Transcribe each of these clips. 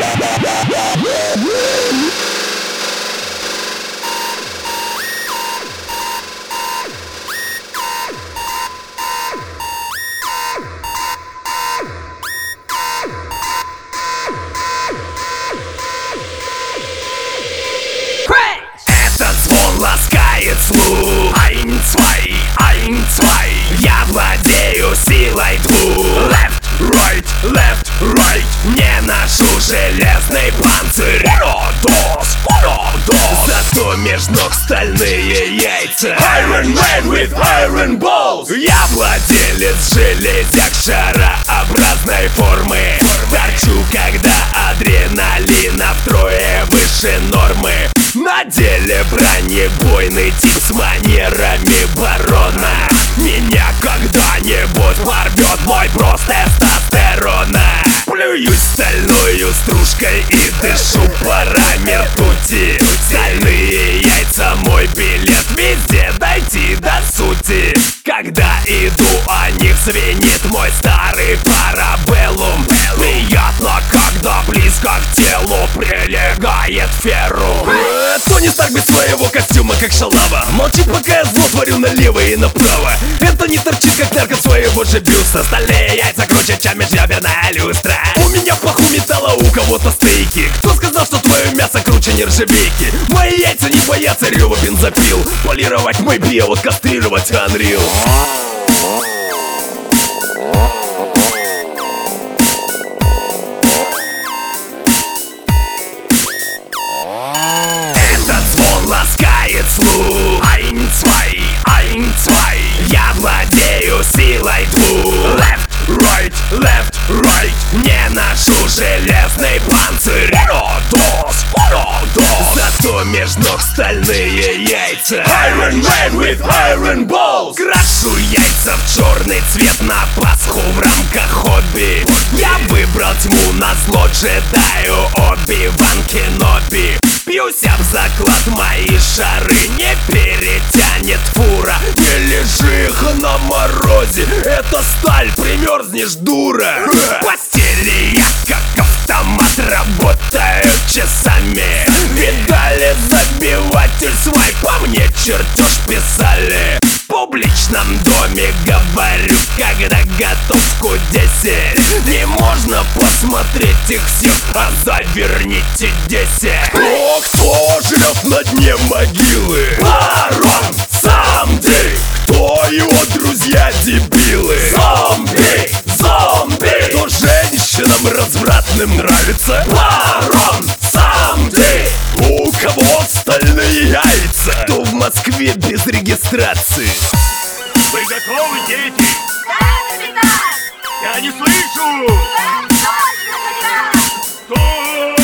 Ласкает слух. Ein, zwei, я владею силой двух. Left, right, не ношу железный панцирь. Uno, dos, зато меж ног стальные яйца. Iron Man with iron balls. Я владелец железяк шарообразной формы. Торчу, когда адреналина втрое выше нормы. На деле бронебойный тип с манерами барона. Меня когда-нибудь порвет мой брос тестостерона. Плююсь стальною стружкой и дышу парами ртути. Стальные яйца мой билет, везде дойти до сути. Когда иду, о них звенит мой старый парабеллум. Приятно, когда близко к телу прилегает феррум. Тони Старк без своего костюма, как шалава. Молчит, пока я зло творю налево и направо. Это не торчит, как нарко своего же бюста. Стальные яйца круче, чем межреберная люстра. У меня в паху металла, у кого-то стейки. Кто сказал, что твое мясо круче нержавейки? Мои яйца не боятся рева бензопил. Полировать мой био, кастрировать Unreal. Ласкает слух. Ein, zwei, я владею силой двух. Left, right, не ношу железный панцирь. Uno, dos, зато меж ног стальные яйца. Iron Man with iron balls. Крашу яйца в черный цвет на Пасху в рамках хобби. Я выбрал тьму назло джедаю Оби-Ван Кеноби. Пьюся в заклад, мои шары не перетянет фура. Не лежи их на морозе, это сталь, примерзнешь, дура. Постели я как автомат работаю часами. Видали забиватель свой, по мне чертеж писали. В публичном доме говорю, когда готовку 10. Не можно посмотреть их всех, а заверните 10. Кто живет на дне могилы? Барон Самди. Кто его друзья дебилы? Зомби. Кто женщинам развратным нравится? Барон Самди. У кого стальные яйца? Кто в Москве без регистрации? Вы готовы, дети? Да, капитан! Я не слышу! Да, точно, капитан!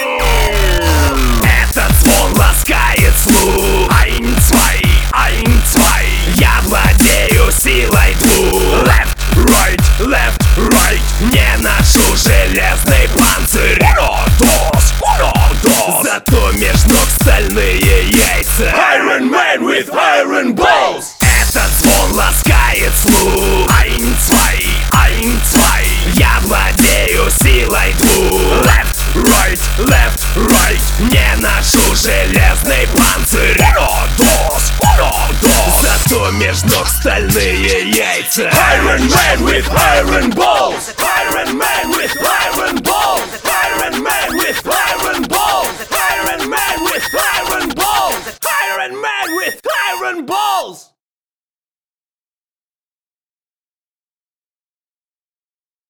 Кто? Этот звон ласкает слух. Ein, zwei, я владею силой двух. Left, right, не ношу железный панцирь. Uno, dos, зато меж ног стальные яйца. Iron Man with iron balls. Этот звон ласкает слух. Ein, zwei, я владею силой двух. Left, right, не ношу железный панцирь. Uno, dos, зато меж ног стальные яйца. Iron Man with iron balls. Iron Man with iron balls. Iron Man with iron balls. Iron Man with iron balls. Iron Man with iron balls.